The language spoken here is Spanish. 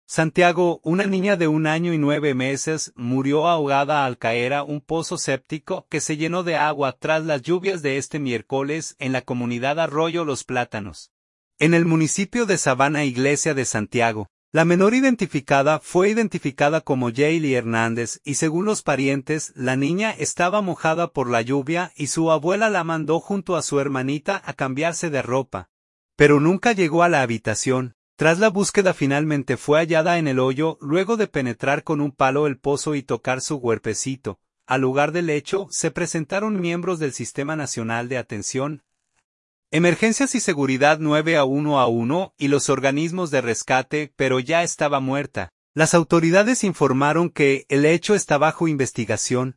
Santiago, una niña de 1 año y 9 meses, murió ahogada al caer a un pozo séptico que se llenó de agua tras las lluvias de este miércoles en la comunidad Arroyo Los Plátanos, en el municipio de Sabana Iglesia de Santiago. La menor identificada fue identificada como Yayli Hernández y según los parientes, la niña estaba mojada por la lluvia y su abuela la mandó junto a su hermanita a cambiarse de ropa. Pero nunca llegó a la habitación. Tras la búsqueda finalmente fue hallada en el hoyo luego de penetrar con un palo el pozo y tocar su cuerpecito. Al lugar del hecho se presentaron miembros del Sistema Nacional de Atención, Emergencias y Seguridad 911 y los organismos de rescate, pero ya estaba muerta. Las autoridades informaron que el hecho está bajo investigación.